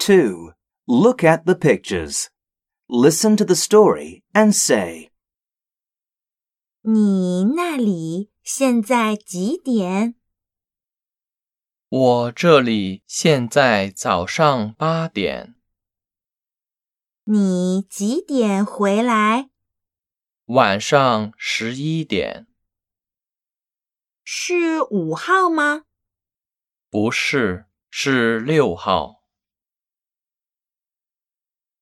2. Look at the pictures. Listen to the story and say, 你那里现在几点？ 我这里现在早上8点。 你几点回来？ 晚上11点。 是5号吗？ 不是，是6号。